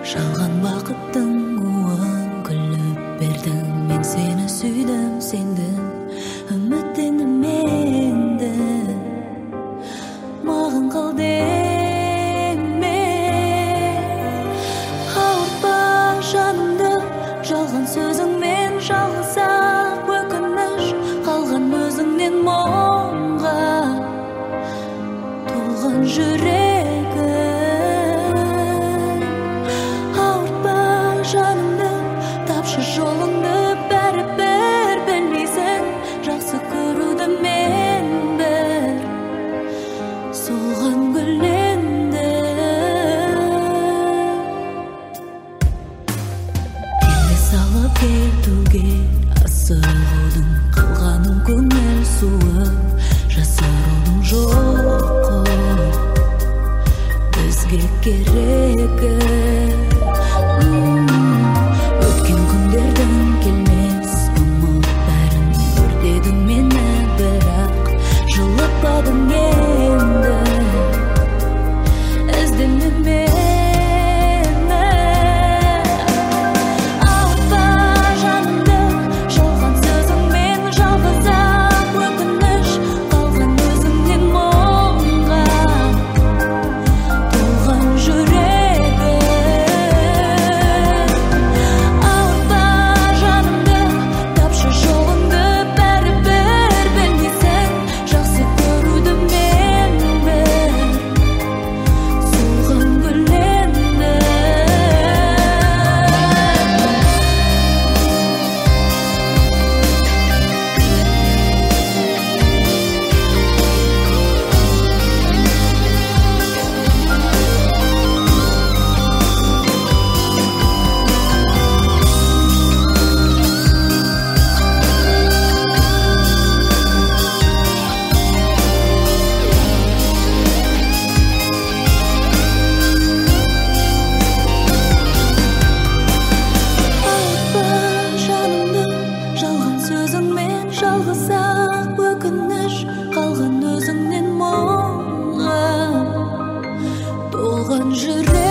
Жалған бақыттың уын күліп бердің. Мен сені сүйдім, сендім, үміттендім менді. Маған қал деме, ауыртпа жанымды жалған сөзіңмен. Жалғыз-ақ өкініш қалған өзіңнен мұңға толған жүрегім. Ауыртпа жанымды, тапшы жолыңды, бәрібір білмейсің жақсы көруді мен бір солған гүлленді. Келе салып кетуге асығудың, қалғаның көңіл суы, жасырудың жоқ қой бізге керегі. Өткен күндердің келмес ұмыт бәрін, өртедің мені бірақ жылытпадың енді. Іздендің мені, ауыртпа жанымды жалған сөзіңмен. Жалғыз-ақ өкініш қалған өзіңнен мұңға толған жүрегім. Ауыртпа жанымды, тапшы жолыңды, бәрібір білмейсің жақсы көруді мен бір солған гүлленді. Ауыртпа жанымды жалған сөзіңмен. Жалғыз-ақ өкініш қалған өзіңнен мұңға толған жүрек.